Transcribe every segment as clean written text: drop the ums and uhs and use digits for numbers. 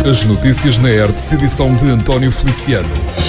As notícias na ERTE, edição de António Feliciano.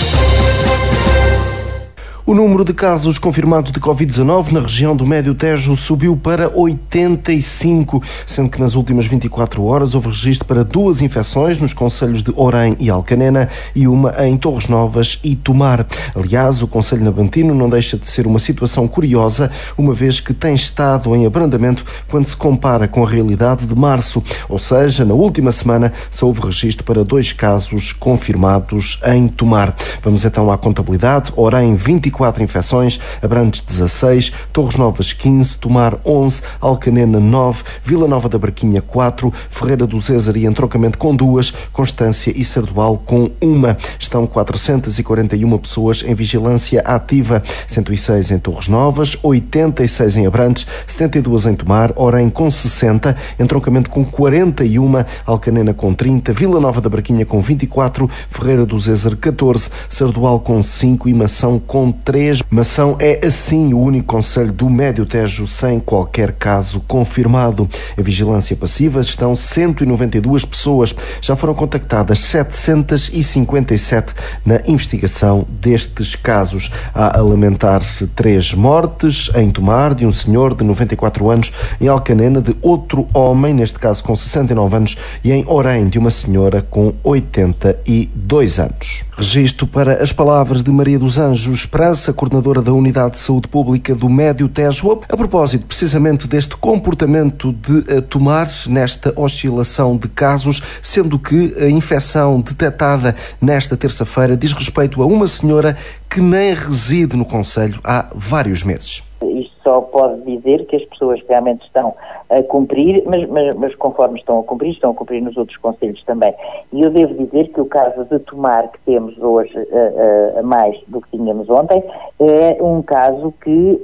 O número de casos confirmados de Covid-19 na região do Médio Tejo subiu para 85, sendo que nas últimas 24 horas houve registro para 2 infecções nos concelhos de Orém e Alcanena e uma em Torres Novas e Tomar. Aliás, o concelho nabantino não deixa de ser uma situação curiosa, uma vez que tem estado em abrandamento quando se compara com a realidade de março, ou seja, na última semana só houve registro para 2 casos confirmados em Tomar. Vamos então à contabilidade. Orém, 24 infecções, Abrantes 16, Torres Novas 15, Tomar 11, Alcanena 9, Vila Nova da Barquinha 4, Ferreira do Zézer e entroncamento com 2, Constância e Sardual com 1. Estão 441 pessoas em vigilância ativa, 106 em Torres Novas, 86 em Abrantes, 72 em Tomar, Orém com 60, entroncamento com 41, Alcanena com 30, Vila Nova da Barquinha com 24, Ferreira do Zézer 14, Sardual com 5 e Mação com 3. Mação é assim o único concelho do Médio Tejo sem qualquer caso confirmado. Em vigilância passiva estão 192 pessoas. Já foram contactadas 757 na investigação destes casos. Há a lamentar 3 mortes em Tomar, de um senhor de 94 anos, em Alcanena de outro homem, neste caso com 69 anos, e em Orém de uma senhora com 82 anos. Registro para as palavras de Maria dos Anjos Esperança, coordenadora da Unidade de Saúde Pública do Médio Tejo, a propósito precisamente deste comportamento de Tomar nesta oscilação de casos, sendo que a infecção detectada nesta terça-feira diz respeito a uma senhora que nem reside no concelho há vários meses. Isto só pode dizer que as pessoas realmente estão a cumprir, mas conforme estão a cumprir nos outros concelhos também. E eu devo dizer que o caso de Tomar, que temos hoje a mais do que tínhamos ontem, é um caso que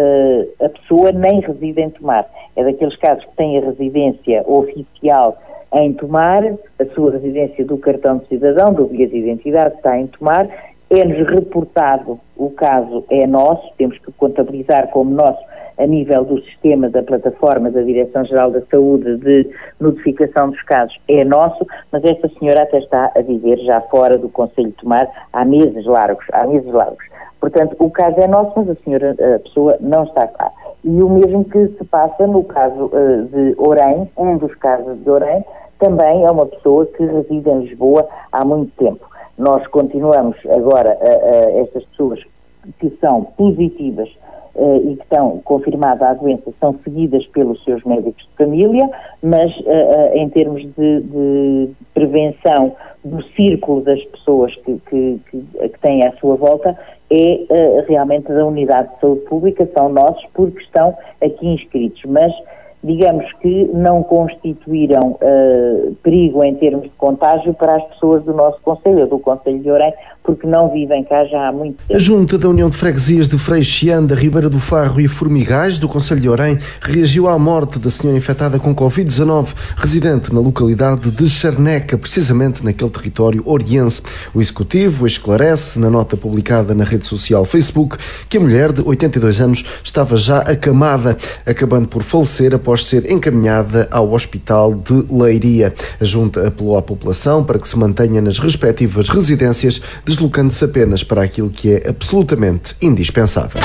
a pessoa nem reside em Tomar. É daqueles casos que têm a residência oficial em Tomar, a sua residência do cartão de cidadão, do bilhete de identidade está em Tomar, é-nos reportado, o caso é nosso, temos que contabilizar como nosso a nível do sistema da plataforma da Direção-Geral da Saúde de notificação dos casos, é nosso, mas esta senhora até está a viver já fora do Concelho de Tomar há meses largos. Portanto, o caso é nosso, mas a pessoa não está cá. E o mesmo que se passa no caso de Orém, um dos casos de Orém, também é uma pessoa que reside em Lisboa há muito tempo. Nós continuamos agora, estas pessoas que são positivas e que estão confirmadas à doença, são seguidas pelos seus médicos de família, mas em termos de prevenção do círculo das pessoas que têm à sua volta, é realmente da Unidade de Saúde Pública, são nossos porque estão aqui inscritos, mas digamos que não constituíram perigo em termos de contágio para as pessoas do nosso concelho, do Concelho de Orém, porque não vivem cá já há muito tempo. A Junta da União de Freguesias de Freixianda, Ribeira do Farro e Formigais, do Concelho de Orém, reagiu à morte da senhora infectada com Covid-19, residente na localidade de Charneca, precisamente naquele território oriense. O Executivo esclarece, na nota publicada na rede social Facebook, que a mulher de 82 anos estava já acamada, acabando por falecer após ser encaminhada ao Hospital de Leiria. A Junta apelou à população para que se mantenha nas respectivas residências, deslocando-se apenas para aquilo que é absolutamente indispensável.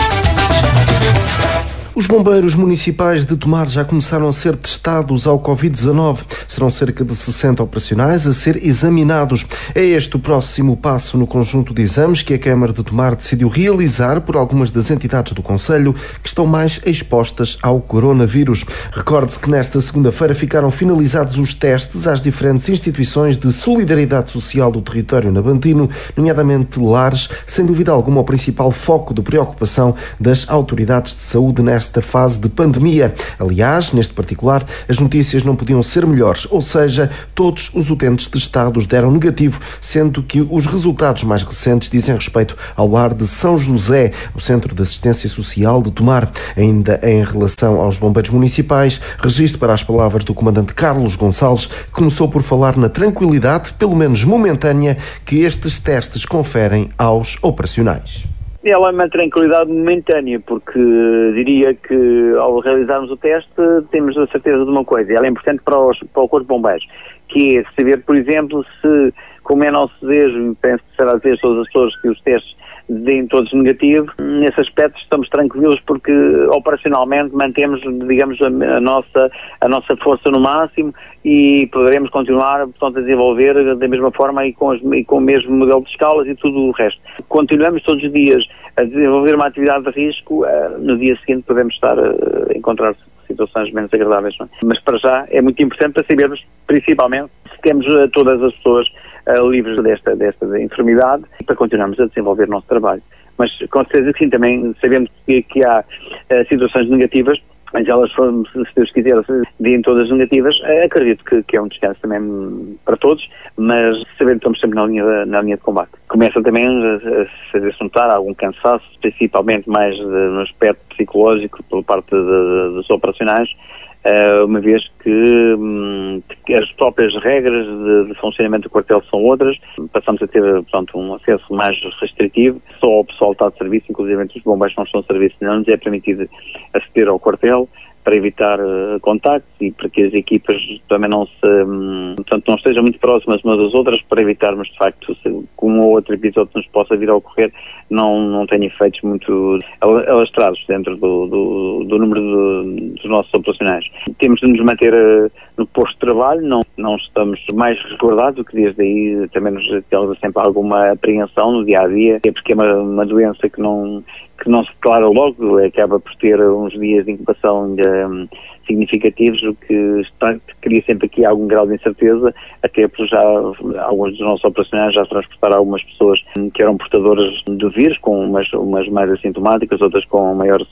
Os bombeiros municipais de Tomar já começaram a ser testados ao Covid-19. Serão cerca de 60 operacionais a ser examinados. É este o próximo passo no conjunto de exames que a Câmara de Tomar decidiu realizar por algumas das entidades do concelho que estão mais expostas ao coronavírus. Recorde-se que nesta segunda-feira ficaram finalizados os testes às diferentes instituições de solidariedade social do território nabantino, nomeadamente lares, sem dúvida alguma o principal foco de preocupação das autoridades de saúde nesta fase de pandemia. Aliás, neste particular, as notícias não podiam ser melhores, ou seja, todos os utentes testados deram negativo, sendo que os resultados mais recentes dizem respeito ao lar de São José, o Centro de Assistência Social de Tomar. Ainda em relação aos bombeiros municipais, registro para as palavras do comandante Carlos Gonçalves, que começou por falar na tranquilidade, pelo menos momentânea, que estes testes conferem aos operacionais. Ela é uma tranquilidade momentânea, porque diria que ao realizarmos o teste temos a certeza de uma coisa, ela é importante para o Corpo de Bombeiros, que é saber, por exemplo, se, como é nosso desejo, penso que será desejo de todas as pessoas que os testes deem todos negativos, nesse aspecto estamos tranquilos porque operacionalmente mantemos, digamos, a nossa força no máximo e poderemos continuar, portanto, a desenvolver da mesma forma e com o mesmo modelo de escalas e tudo o resto. Continuamos todos os dias a desenvolver uma atividade de risco, no dia seguinte podemos estar a encontrar situações menos agradáveis, não é? Mas para já é muito importante para sabermos, principalmente, se temos todas as pessoas livres desta enfermidade e para continuarmos a desenvolver o nosso trabalho. Mas com certeza que sim, também sabemos que há situações negativas, mas elas foram, se Deus quiser, deem todas negativas, acredito que é um descanso também para todos, mas sabendo que estamos sempre na linha de combate. Começa também a fazer-se notar algum cansaço, principalmente mais no aspecto psicológico por parte dos operacionais, uma vez que as próprias regras de funcionamento do quartel são outras, passamos a ter, portanto, um acesso mais restritivo, só o pessoal está de serviço, inclusive os bombeiros não estão de serviço, não nos é permitido aceder ao quartel para evitar contactos e para que as equipas também não estejam muito próximas umas das outras, para evitarmos, de facto, que um ou outro episódio nos possa vir a ocorrer, não tenha efeitos muito alastrados dentro do número dos nossos operacionais. Temos de nos manter no posto de trabalho, não estamos mais resguardados, o que desde aí também nos temos sempre alguma apreensão no dia-a-dia, porque é uma doença que não se declara logo, acaba por ter uns dias de incubação significativos, o que cria sempre aqui algum grau de incerteza, até porque já alguns dos nossos operacionais já transportaram algumas pessoas que eram portadoras do vírus, com umas mais assintomáticas, outras com maior,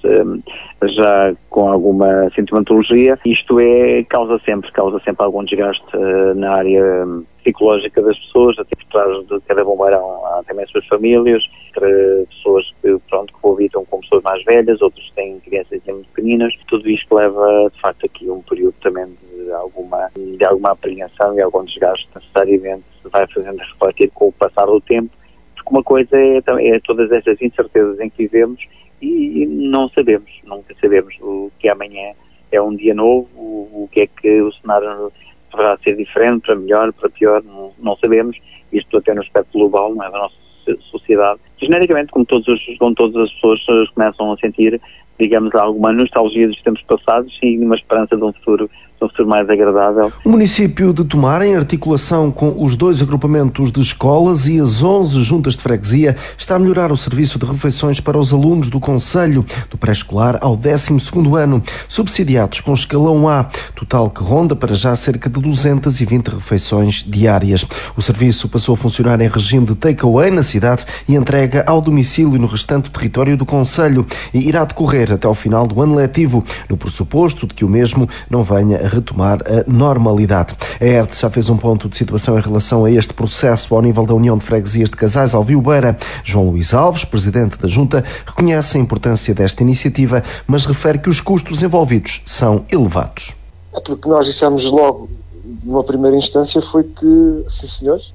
já com alguma sintomatologia. Isto causa sempre algum desgaste na área psicológica das pessoas, até por trás de cada bombeirão há também as suas famílias, pessoas que coabitam com pessoas mais velhas, outros têm crianças muito pequeninas. Tudo isto leva, de facto, aqui um período também de alguma apreensão e algum desgaste, necessariamente se vai fazendo refletir com o passar do tempo, porque uma coisa é todas estas incertezas em que vivemos e nunca sabemos o que amanhã é um dia novo, o que é que o cenário poderá ser diferente, para melhor, para pior, não sabemos. Isto até no aspecto global, não é, da nossa sociedade. Genericamente, como todas as pessoas começam a sentir, digamos, alguma nostalgia dos tempos passados e uma esperança de um futuro mais agradável. O município de Tomar, em articulação com os 2 agrupamentos de escolas e as 11 juntas de freguesia, está a melhorar o serviço de refeições para os alunos do concelho, do pré-escolar ao 12º ano, subsidiados com escalão A, total que ronda para já cerca de 220 refeições diárias. O serviço passou a funcionar em regime de take-away na cidade e entrega ao domicílio no restante território do concelho e irá decorrer até ao final do ano letivo, no pressuposto de que o mesmo não venha a retomar a normalidade. A ERT já fez um ponto de situação em relação a este processo ao nível da União de Freguesias de Casais Alvio-Beira. João Luís Alves, presidente da Junta, reconhece a importância desta iniciativa, mas refere que os custos envolvidos são elevados. Aquilo que nós dissemos logo, numa primeira instância, foi que, sim senhores,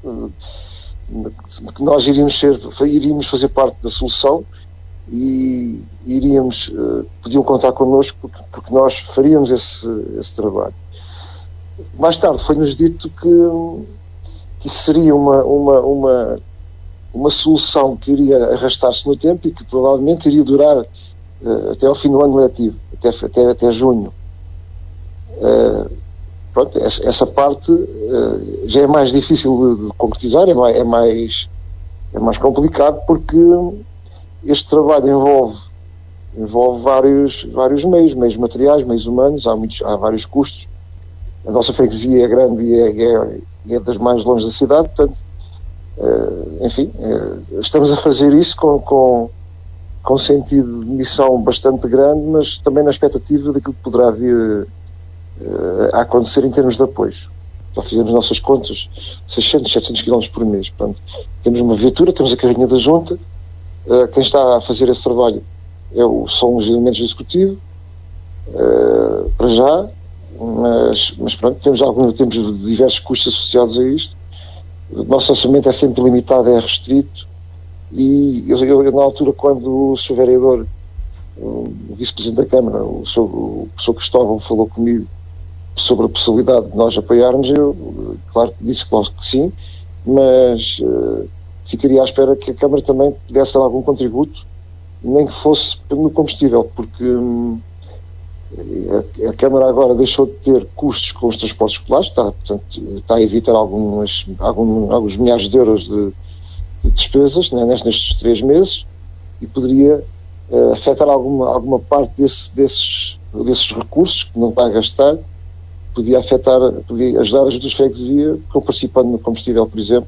que nós iríamos fazer parte da solução e podiam contar connosco porque nós faríamos esse trabalho. Mais tarde foi-nos dito que isso seria uma solução que iria arrastar-se no tempo e que provavelmente iria durar até ao fim do ano letivo, até junho. Pronto, essa parte já é mais difícil de concretizar, é mais complicado porque este trabalho envolve vários meios materiais, meios humanos, há vários custos. A nossa freguesia é grande e é das mais longe da cidade, portanto, estamos a fazer isso com sentido de missão bastante grande, mas também na expectativa daquilo que poderá vir a acontecer em termos de apoios. Já fizemos nossas contas, 600, 700 km por mês. Portanto, temos uma viatura, temos a carrinha da Junta. Quem está a fazer esse trabalho são os elementos do Executivo, para já, mas pronto, temos diversos custos associados a isto. O nosso orçamento é sempre limitado, é restrito E eu na altura, quando o Sr. Vereador, o Vice-Presidente da Câmara, o Sr. Cristóvão, falou comigo sobre a possibilidade de nós apoiarmos, eu, claro, disse que sim, mas ficaria à espera que a Câmara também pudesse dar algum contributo, nem que fosse no combustível, porque a Câmara agora deixou de ter custos com os transportes escolares, portanto, está a evitar alguns milhares de euros de despesas, né, nestes 3 meses, e poderia afetar alguma parte desses recursos que não está a gastar, podia ajudar as duas freguesias, participando no combustível, por exemplo.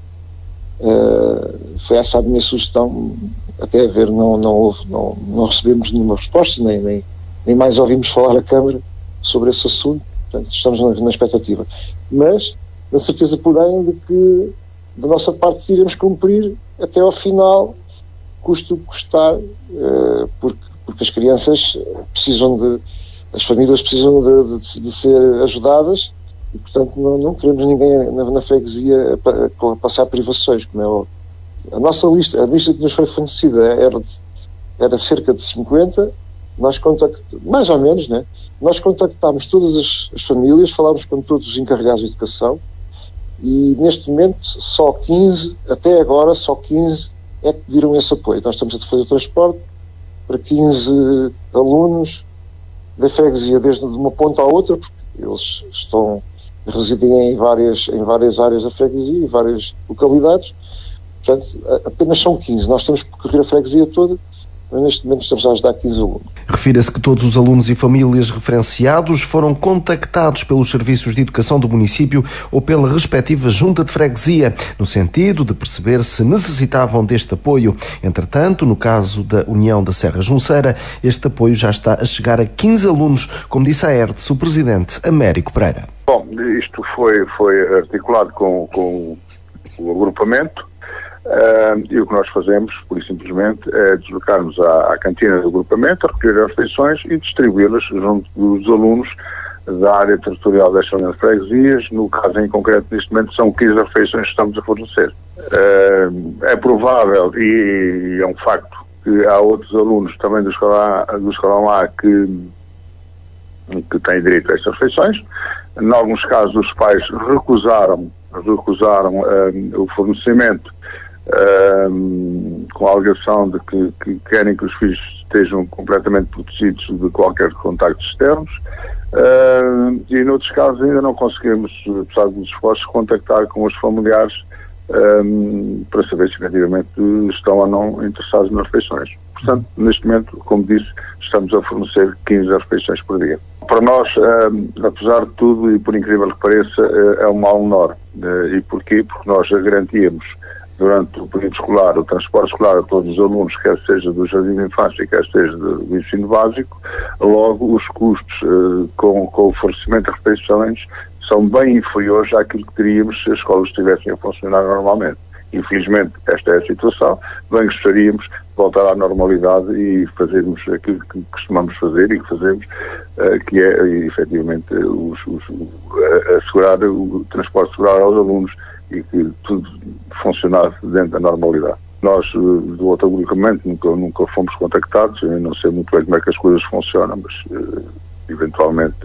Foi essa a minha sugestão. Até a ver, não recebemos nenhuma resposta, nem mais ouvimos falar a Câmara sobre esse assunto. Portanto, estamos na expectativa. Mas, na certeza, porém, de que da nossa parte iremos cumprir até ao final, custe o que custar, porque as crianças as famílias precisam de ser ajudadas e, portanto, não queremos ninguém na freguesia passar privações, como é óbvio. A lista que nos foi fornecida era cerca de 50, mais ou menos, né? Nós contactámos todas as famílias, falámos com todos os encarregados de educação e, neste momento, até agora, só 15 é que pediram esse apoio. Nós estamos a fazer o transporte para 15 alunos da freguesia, desde uma ponta à outra, porque eles residem em várias áreas da freguesia, em várias localidades. Portanto, apenas são 15. Nós temos que percorrer a freguesia toda, mas neste momento estamos a ajudar 15 alunos. Refira-se que todos os alunos e famílias referenciados foram contactados pelos serviços de educação do município ou pela respectiva junta de freguesia, no sentido de perceber se necessitavam deste apoio. Entretanto, no caso da União da Serra Junceira, este apoio já está a chegar a 15 alunos, como disse à ERTS o presidente Américo Pereira. Bom, isto foi articulado com o agrupamento. E o que nós fazemos, por e simplesmente, é deslocarmos à cantina do agrupamento, a recolher as refeições e distribuí-las junto dos alunos da área territorial destas freguesias. No caso em concreto, neste momento, são 15 refeições que estamos a fornecer. É provável, e é um facto, que há outros alunos também do escalão A que têm direito a estas refeições. Em alguns casos, os pais recusaram o fornecimento, com a alegação de que querem que os filhos estejam completamente protegidos de qualquer contactos externos, e noutros casos ainda não conseguimos, apesar dos esforços, contactar com os familiares para saber se efetivamente estão ou não interessados nas refeições. Portanto, neste momento, como disse, estamos a fornecer 15 refeições por dia. Para nós, apesar de tudo, e por incrível que pareça, é um mal menor. E porquê? Porque nós garantíamos durante o período escolar o transporte escolar a todos os alunos, quer seja do jardim de infância, quer seja do ensino básico. Logo, os custos com o fornecimento de refeições são bem inferiores àquilo que teríamos se as escolas estivessem a funcionar normalmente. Infelizmente, esta é a situação. Bem gostaríamos de voltar à normalidade e fazermos aquilo que costumamos fazer e que fazemos, que é, efetivamente, assegurar o transporte escolar aos alunos e que tudo funcionasse dentro da normalidade. Nós, do outro agrupamento, nunca fomos contactados. Eu não sei muito bem como é que as coisas funcionam, mas eventualmente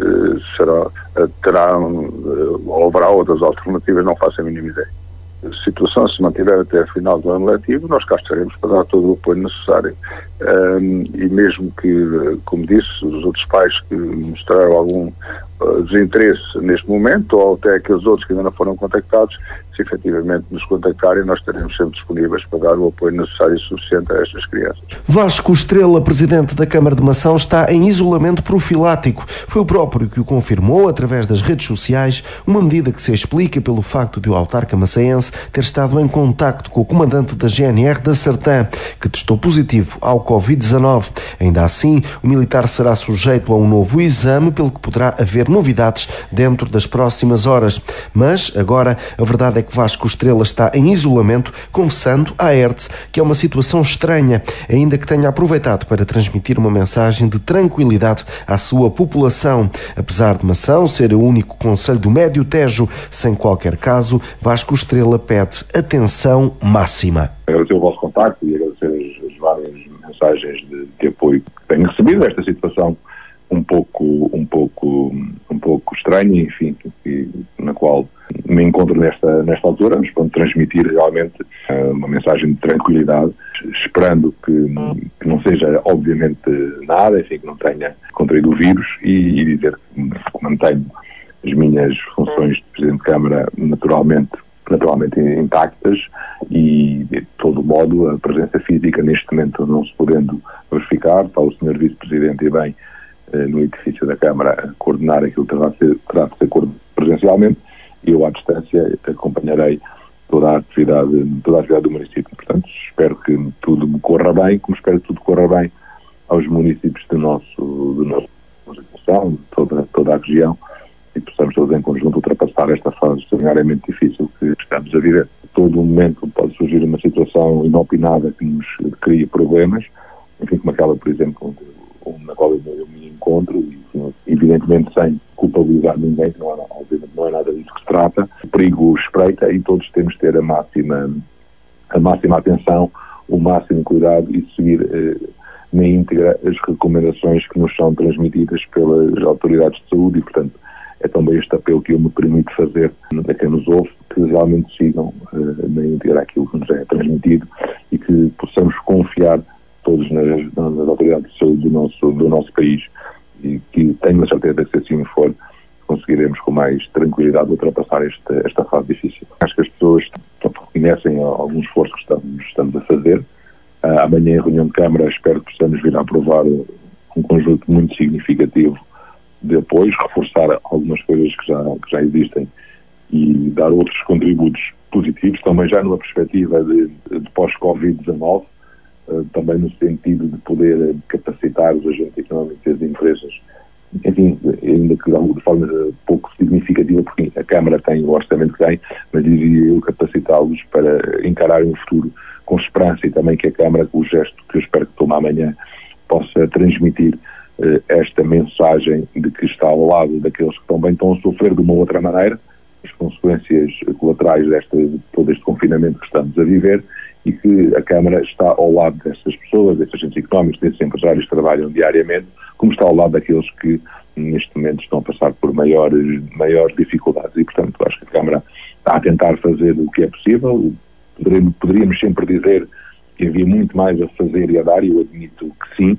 haverá outras alternativas, não faço a mínima ideia. Se a situação se mantiver até a final do ano letivo, nós cá estaremos para dar todo o apoio necessário. E mesmo que, como disse, os outros pais que mostraram algum desinteresse neste momento, ou até aqueles outros que ainda não foram contactados, se efetivamente nos contactarem, nós estaremos sempre disponíveis para dar o apoio necessário e suficiente a estas crianças. Vasco Estrela, presidente da Câmara de Mação, está em isolamento profilático. Foi o próprio que o confirmou através das redes sociais, uma medida que se explica pelo facto de o autarca maçaense ter estado em contacto com o comandante da GNR da Sertã, que testou positivo ao Covid-19. Ainda assim, o militar será sujeito a um novo exame, pelo que poderá haver novidades dentro das próximas horas. Mas, agora, a verdade é que Vasco Estrela está em isolamento, confessando à ERTS que é uma situação estranha, ainda que tenha aproveitado para transmitir uma mensagem de tranquilidade à sua população. Apesar de Mação ser o único concelho do Médio Tejo sem qualquer caso, Vasco Estrela pede atenção máxima. Agradecer o vosso contacto e agradecer as várias mensagens de apoio que tenho recebido nesta situação um pouco estranha, enfim, na qual me encontro nesta altura, mas pronto, transmitir realmente uma mensagem de tranquilidade, esperando que não seja obviamente nada, enfim, que não tenha contraído o vírus e dizer que mantenho as minhas funções de Presidente de Câmara naturalmente intactas e, de todo modo, a presença física neste momento não se podendo verificar, está o Sr. Vice-Presidente e bem no edifício da Câmara a coordenar aquilo que terá de ser presencialmente, e eu à distância acompanharei toda a atividade do município. Portanto, espero que tudo me corra bem, como espero que tudo corra bem aos municípios do nosso região, de toda a região, e possamos todos em conjunto ultrapassar esta fase extraordinariamente difícil que estamos a viver. A todo momento pode surgir uma situação inopinada que nos cria problemas, enfim, como aquela, por exemplo, na qual eu me encontro, e evidentemente sem culpabilizar ninguém, que obviamente não é nada disso que se trata. O perigo espreita e todos temos de ter a máxima atenção, o máximo cuidado e seguir na íntegra as recomendações que nos são transmitidas pelas autoridades de saúde e, portanto, é também este apelo que eu me permito fazer a quem nos ouve, que realmente sigam na íntegra aquilo que nos é transmitido e que possamos confiar todos nas autoridades de saúde do nosso país, e que tenho a certeza que, se assim for, conseguiremos com mais tranquilidade ultrapassar esta fase difícil. Acho que as pessoas reconhecem algum esforço que estamos a fazer. Amanhã, em reunião de Câmara, espero que possamos vir a aprovar um conjunto muito significativo de apoios, reforçar algumas coisas que já existem e dar outros contributos positivos, também já numa perspectiva de pós-Covid-19, também no sentido de poder capacitar os agentes económicos e as empresas, enfim, ainda que de forma pouco significativa, porque a Câmara tem o orçamento que tem, mas diria eu capacitá-los para encararem o futuro com esperança, e também que a Câmara, com o gesto que eu espero que tome amanhã, possa transmitir esta mensagem de que está ao lado daqueles que também estão a sofrer de uma outra maneira as consequências colaterais de todo este confinamento que estamos a viver, e que a Câmara está ao lado destas pessoas, destes agentes económicos, destes empresários que trabalham diariamente, como está ao lado daqueles que neste momento estão a passar por maiores dificuldades. E, portanto, acho que a Câmara está a tentar fazer o que é possível. Poderíamos sempre dizer que havia muito mais a fazer e a dar, e eu admito que sim,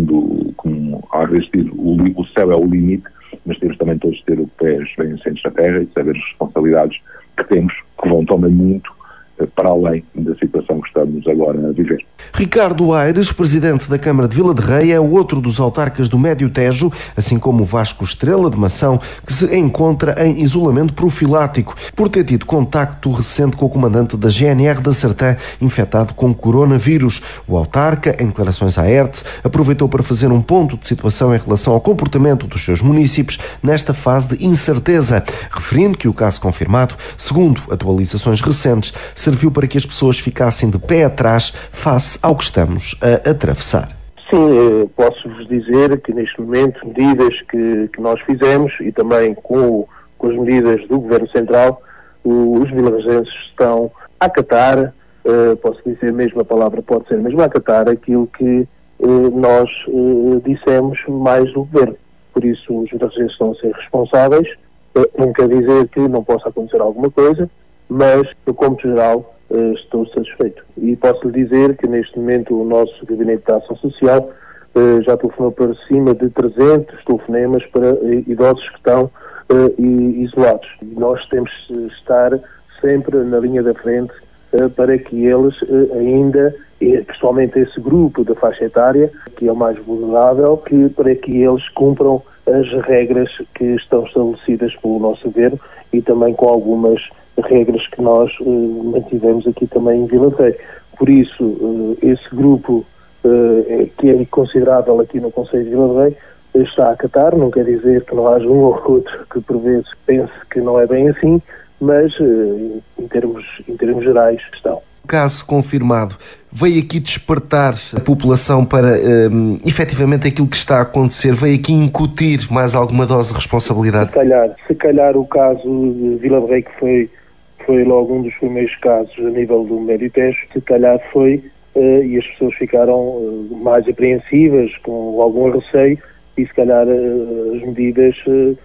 como às vezes diz, o céu é o limite, mas temos também todos de ter o pés bem assentes na terra e saber as responsabilidades que temos, que vão também muito para além da situação que estamos agora a viver. Ricardo Aires, presidente da Câmara de Vila de Rei, é outro dos autarcas do Médio Tejo, assim como Vasco Estrela de Mação, que se encontra em isolamento profilático por ter tido contacto recente com o comandante da GNR da Sertã, infectado com coronavírus. O autarca, em declarações à ERTS, aproveitou para fazer um ponto de situação em relação ao comportamento dos seus municípios nesta fase de incerteza, referindo que o caso confirmado, segundo atualizações recentes, serviu para que as pessoas ficassem de pé atrás face ao que estamos a atravessar. Sim, posso-vos dizer que neste momento medidas que nós fizemos e também com as medidas do Governo Central, os vilarrejenses estão a acatar, posso dizer mesmo a palavra, pode ser mesmo a acatar aquilo que nós dissemos mais do Governo. Por isso os vilarrejenses estão a ser responsáveis, não quer dizer que não possa acontecer alguma coisa, mas, no cômputo geral, estou satisfeito. E posso lhe dizer que, neste momento, o nosso Gabinete de Ação Social já telefonou para cima de 300 telefonemas para idosos que estão isolados. E nós temos de estar sempre na linha da frente para que eles ainda, pessoalmente esse grupo da faixa etária, que é o mais vulnerável, para que eles cumpram as regras que estão estabelecidas pelo nosso governo e também com algumas regras que nós mantivemos aqui também em Vila de Rei. Por isso, esse grupo que é considerável aqui no Conselho de Vila de Rei está a acatar. Não quer dizer que não haja um ou outro que por vezes pense que não é bem assim, mas em termos gerais estão. O caso confirmado veio aqui despertar a população para efetivamente aquilo que está a acontecer, veio aqui incutir mais alguma dose de responsabilidade? Se calhar o caso de Vila de Rei, que foi logo um dos primeiros casos a nível do Médio Tejo, se calhar foi, e as pessoas ficaram mais apreensivas, com algum receio, e se calhar as medidas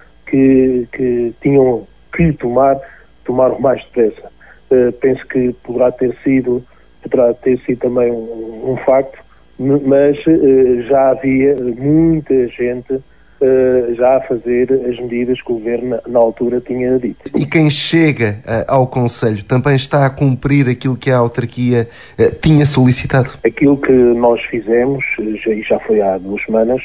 que tinham que tomaram mais depressa. Penso que poderá ter sido também um facto, mas já havia muita gente já a fazer as medidas que o Governo na altura tinha dito. E quem chega ao Conselho também está a cumprir aquilo que a autarquia tinha solicitado? Aquilo que nós fizemos, e já foi há 2 semanas,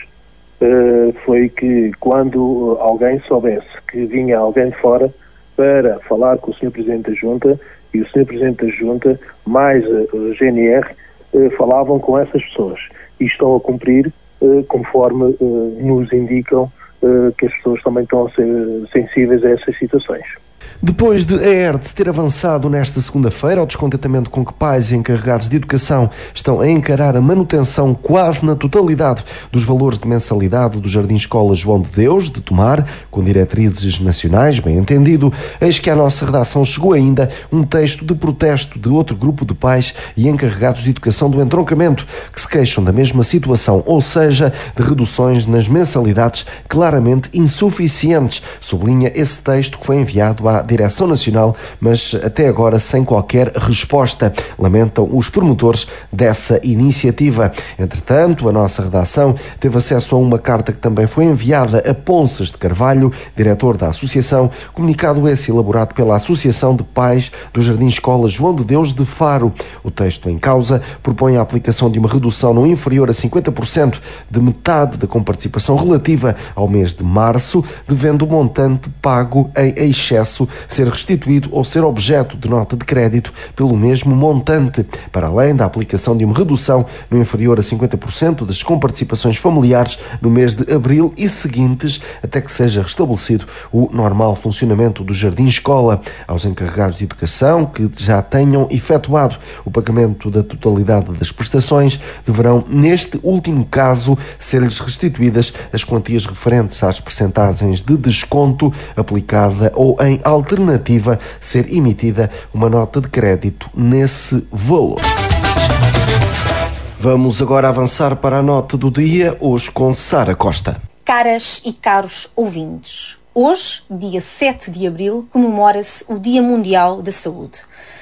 foi que quando alguém soubesse que vinha alguém de fora para falar com o Sr. Presidente da Junta, e o Sr. Presidente da Junta, mais a GNR, falavam com essas pessoas e estão a cumprir conforme nos indicam que as pessoas também estão a ser sensíveis a essas situações. Depois de a ERTE ter avançado nesta segunda-feira ao descontentamento com que pais e encarregados de educação estão a encarar a manutenção quase na totalidade dos valores de mensalidade do Jardim Escola João de Deus, de Tomar, com diretrizes nacionais, bem entendido, eis que à nossa redação chegou ainda um texto de protesto de outro grupo de pais e encarregados de educação do entroncamento, que se queixam da mesma situação, ou seja, de reduções nas mensalidades claramente insuficientes, sublinha esse texto que foi enviado à Direção Nacional, mas até agora sem qualquer resposta, lamentam os promotores dessa iniciativa. Entretanto, a nossa redação teve acesso a uma carta que também foi enviada a Ponças de Carvalho, diretor da associação, comunicado esse elaborado pela Associação de Pais do Jardim Escola João de Deus de Faro. O texto em causa propõe a aplicação de uma redução não inferior a 50% de metade da comparticipação relativa ao mês de março, devendo o montante pago em excesso ser restituído ou ser objeto de nota de crédito pelo mesmo montante, para além da aplicação de uma redução não inferior a 50% das comparticipações familiares no mês de abril e seguintes, até que seja restabelecido o normal funcionamento do Jardim Escola. Aos encarregados de educação que já tenham efetuado o pagamento da totalidade das prestações, deverão, neste último caso, ser-lhes restituídas as quantias referentes às percentagens de desconto aplicada ou em alternativa ser emitida uma nota de crédito nesse valor. Vamos agora avançar para a nota do dia, hoje com Sara Costa. Caras e caros ouvintes, hoje, dia 7 de abril, comemora-se o Dia Mundial da Saúde.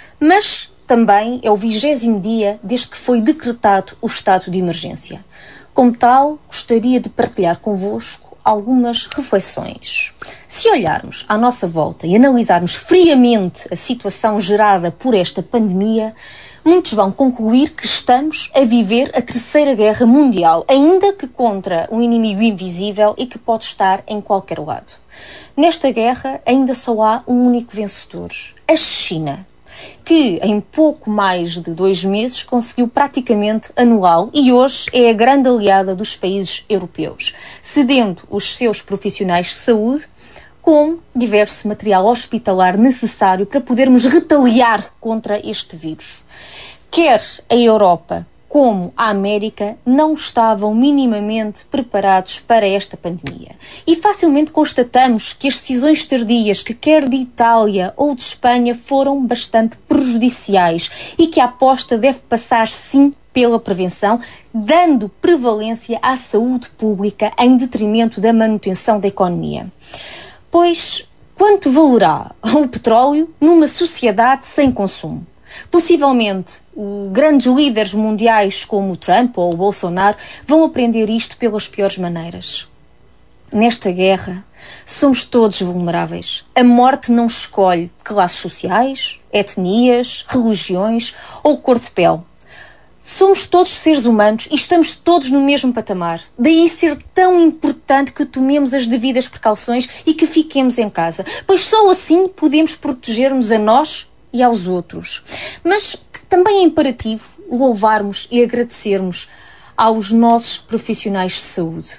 Mas também é o 20º dia desde que foi decretado o estado de emergência. Como tal, gostaria de partilhar convosco algumas reflexões. Se olharmos à nossa volta e analisarmos friamente a situação gerada por esta pandemia, muitos vão concluir que estamos a viver a Terceira Guerra Mundial, ainda que contra um inimigo invisível e que pode estar em qualquer lado. Nesta guerra ainda só há um único vencedor, a China, que em pouco mais de 2 meses conseguiu praticamente anulá-lo e hoje é a grande aliada dos países europeus, cedendo os seus profissionais de saúde com diverso material hospitalar necessário para podermos retaliar contra este vírus. Quer a Europa como a América não estavam minimamente preparados para esta pandemia. E facilmente constatamos que as decisões tardias, que quer de Itália ou de Espanha, foram bastante prejudiciais e que a aposta deve passar, sim, pela prevenção, dando prevalência à saúde pública em detrimento da manutenção da economia. Pois, quanto valerá o petróleo numa sociedade sem consumo? Possivelmente, grandes líderes mundiais como o Trump ou o Bolsonaro vão aprender isto pelas piores maneiras. Nesta guerra, somos todos vulneráveis. A morte não escolhe classes sociais, etnias, religiões ou cor de pele. Somos todos seres humanos e estamos todos no mesmo patamar. Daí ser tão importante que tomemos as devidas precauções e que fiquemos em casa, pois só assim podemos proteger-nos a nós e aos outros. Mas também é imperativo louvarmos e agradecermos aos nossos profissionais de saúde.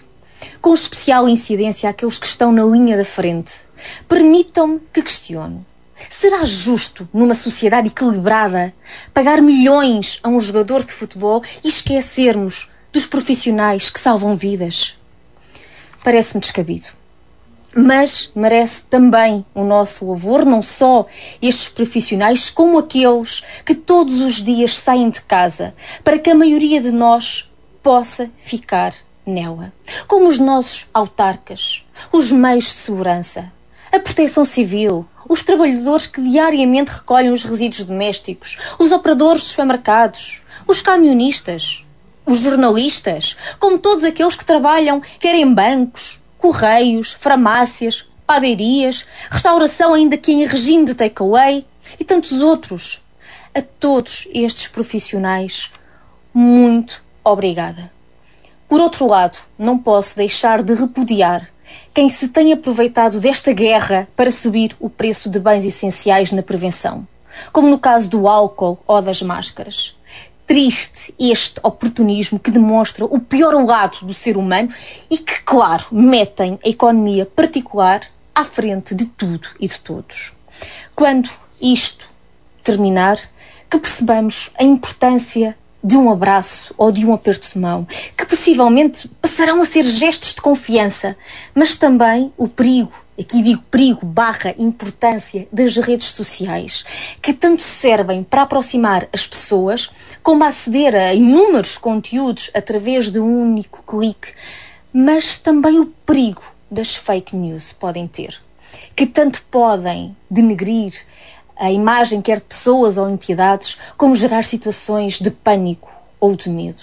com especial incidência àqueles que estão na linha da frente. Permitam-me que questione. Será justo, numa sociedade equilibrada, pagar milhões a um jogador de futebol e esquecermos dos profissionais que salvam vidas? Parece-me descabido. Mas merece também o nosso louvor, não só estes profissionais, como aqueles que todos os dias saem de casa para que a maioria de nós possa ficar nela. Como os nossos autarcas, os meios de segurança, a proteção civil, os trabalhadores que diariamente recolhem os resíduos domésticos, os operadores dos supermercados, os camionistas, os jornalistas, como todos aqueles que trabalham quer em bancos, correios, farmácias, padarias, restauração ainda que em regime de takeaway e tantos outros. A todos estes profissionais, muito obrigada. Por outro lado, não posso deixar de repudiar quem se tem aproveitado desta guerra para subir o preço de bens essenciais na prevenção, como no caso do álcool ou das máscaras. Triste este oportunismo que demonstra o pior lado do ser humano e que, claro, metem a economia particular à frente de tudo e de todos. Quando isto terminar, que percebamos a importância de um abraço ou de um aperto de mão, que possivelmente passarão a ser gestos de confiança, mas também o perigo, aqui digo perigo / importância das redes sociais, que tanto servem para aproximar as pessoas, como a aceder a inúmeros conteúdos através de um único clique, mas também o perigo das fake news podem ter, que tanto podem denegrir a imagem quer de pessoas ou entidades, como gerar situações de pânico ou de medo.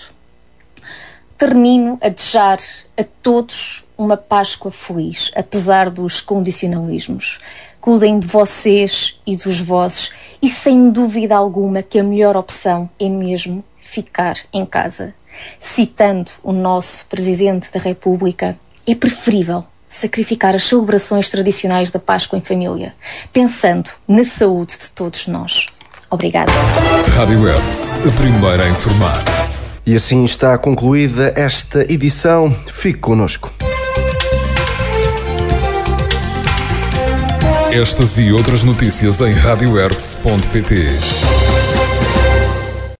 Termino a desejar a todos uma Páscoa feliz, apesar dos condicionalismos. Cuidem de vocês e dos vossos e sem dúvida alguma que a melhor opção é mesmo ficar em casa. Citando o nosso Presidente da República, é preferível sacrificar as celebrações tradicionais da Páscoa em família, pensando na saúde de todos nós. Obrigada. Rádio Hertz, a primeira a informar. E assim está concluída esta edição. Fique connosco. Estas e outras notícias em radiohertz.pt.